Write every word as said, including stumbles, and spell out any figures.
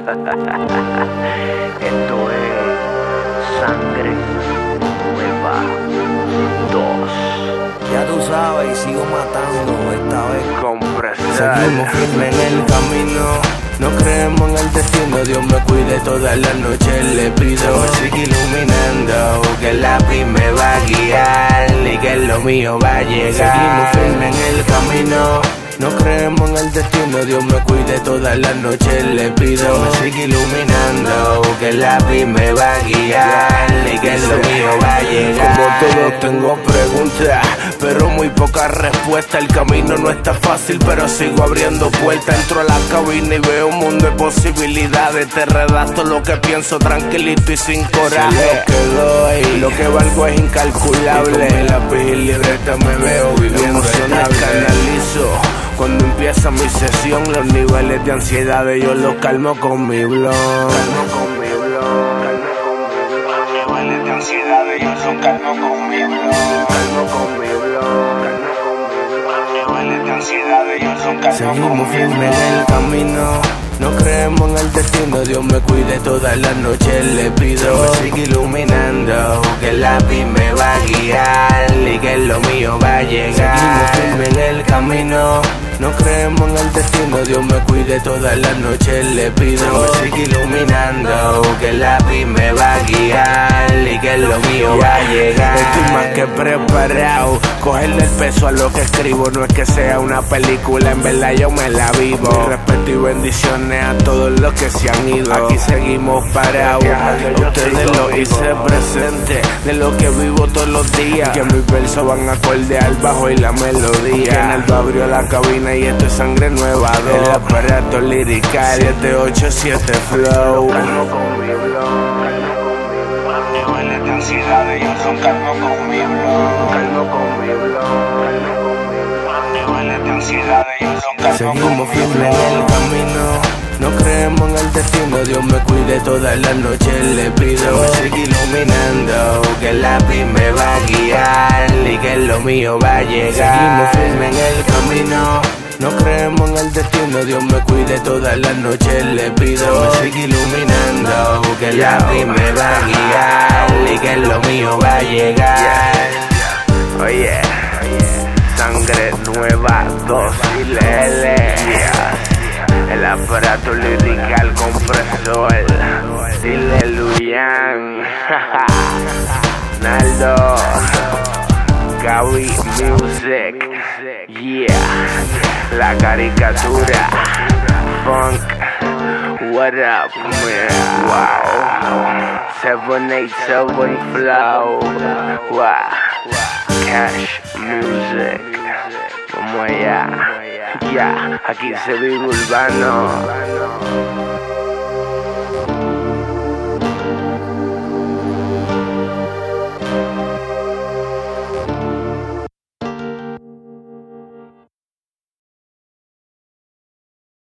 Esto es Sangre Nueva dos. Ya tú sabes, y sigo matando esta vez. Compresar. Seguimos firmes en el camino. No creemos en el destino, Dios me cuide todas las noches, le pido. Me sigue iluminando, que el lápiz me va a guiar y que lo mío va a llegar. Seguimos firmes en el camino. No creemos en el destino, Dios me cuide todas las noches, le pido. Me sigue iluminando, que el lápiz me va a guiar y que lo mío va a llegar. Como todos tengo preguntas, pero muy pocas respuestas. El camino no está fácil, pero sigo abriendo puertas. Entro a la cabina y veo un mundo de posibilidades. Te redacto lo que pienso tranquilito y sin coraje. Lo que doy, Lo que valgo es incalculable. y con mi lápiz y libreta me veo viviendo Emociones estable. canalizo. Cuando empieza mi sesión, los niveles de ansiedad yo los calmo con mi blog. Calmo con mi blog. Calmo con mi blog. Los niveles de ansiedad yo los calmo con mi blog. Calmo con mi blog. Calmo con mi blog. Los niveles de ansiedad yo los calmo con Seguimos mi firmes en el camino. No creemos en el destino, Dios me cuide todas las noches, le pido. Me sigue iluminando, que el lápiz me va a guiar y que lo mío va a llegar. Seguimos firmes en el camino. No creemos en el destino, Dios me cuide todas las noches, le pido. Me sigue iluminando, que el lápiz me va a guiar y que lo mío va a llegar. Estoy más que preparado. Cogerle el peso a lo que escribo. No es que sea una película, en verdad yo me la vivo. Respeto y bendiciones a todos los que se han ido. Aquí seguimos parados. Ustedes lo hice presente de lo que vivo todos los días. Que mis versos van acorde al bajo y la melodía. Que Naldo abrió la cabina y esto es Sangre Nueva dos. El aparato lirical siete ocho siete flow. Calmo con mi blog. Niveles de ansiedad ellos son calmo con mi blog. Calmo con mi blog. Niveles de ansiedad ellos son calmo con mi blog. Seguimos firmes en el camino. No creemos en el destino, Dios me cuide todas las noches, le pido. Me sigue iluminando, que el lápiz me va a guiar y que lo mío va a llegar. Seguimos firmes en el camino. No creemos en el destino, Dios me cuide todas las noches, le pido. Me sigue iluminando, que el lápiz me va a guiar y que lo mío va a llegar. Oye, Sangre Nueva dos y Lele. El aparato lirical compresor. Dile Luyan. Naldo. Gaby Music. Yeah. La caricatura. Funk. What up, man? Wow. seven eight seven flow. Wow. Cash Music. Vamos allá. Ya, aquí se vive urbano.